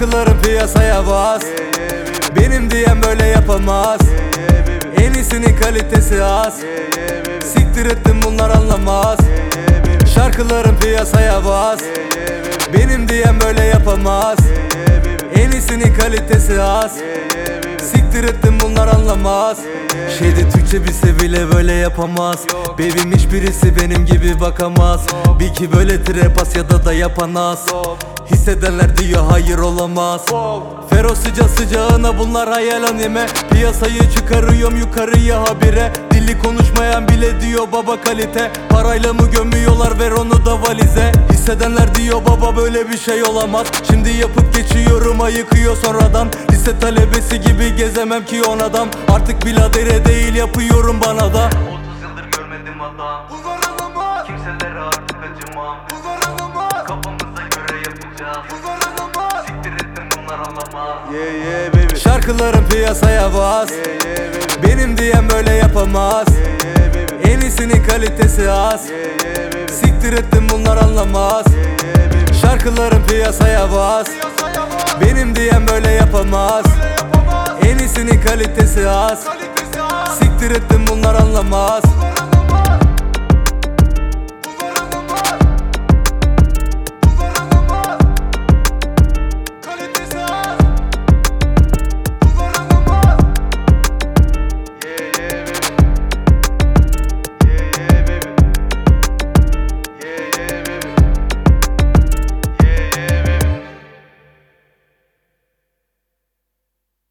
Şarkılarım piyasaya bas. Benim diyen böyle yapamaz. En iyisinin kalitesi az. Siktir ettim bunlar anlamaz. Şarkılarım piyasaya bas. Benim diyen böyle yapamaz. En iyisinin kalitesi az. Siktir ettim bunlar anlamaz. Şeyde Türkçe bilse bile böyle yapamaz. Baby'm hiçbirisi benim gibi bakamaz. Bil ki böyle trap Asya'da da yapanaz. Hissedenler diyor hayır olamaz. Fero sıcağına bunlar hayal anime. Piyasayı çıkarıyorum yukarıya habire. Dili konuşmayan bile diyor baba kalite. Parayla mı gömüyorlar ver onu da valize. Hissedenler diyor baba böyle bir şey olamaz. Şimdi yapıp geçiyorum ayıkıyor sonradan. Lise talebesi gibi gezemem ki on adam. Artık biladere değil yapıyorum bana da. 30 yıldır görmedim adam. Bunlar anlamaz. Kimselere artık acımam. Bunlar anlamaz. Kafamıza göre yapacağız. Bunlar anlamaz. Siktir ettim bunlar anlamaz. Baby. Şarkılarım piyasaya bas. Benim diyen böyle yapamaz. En iyisinin kalitesi az. Siktir ettim bunlar anlamaz. Şarkılarım piyasaya bas. Benim diyen böyle yapamaz. En iyisinin kalitesi az. Siktir ettim bunlar anlamaz.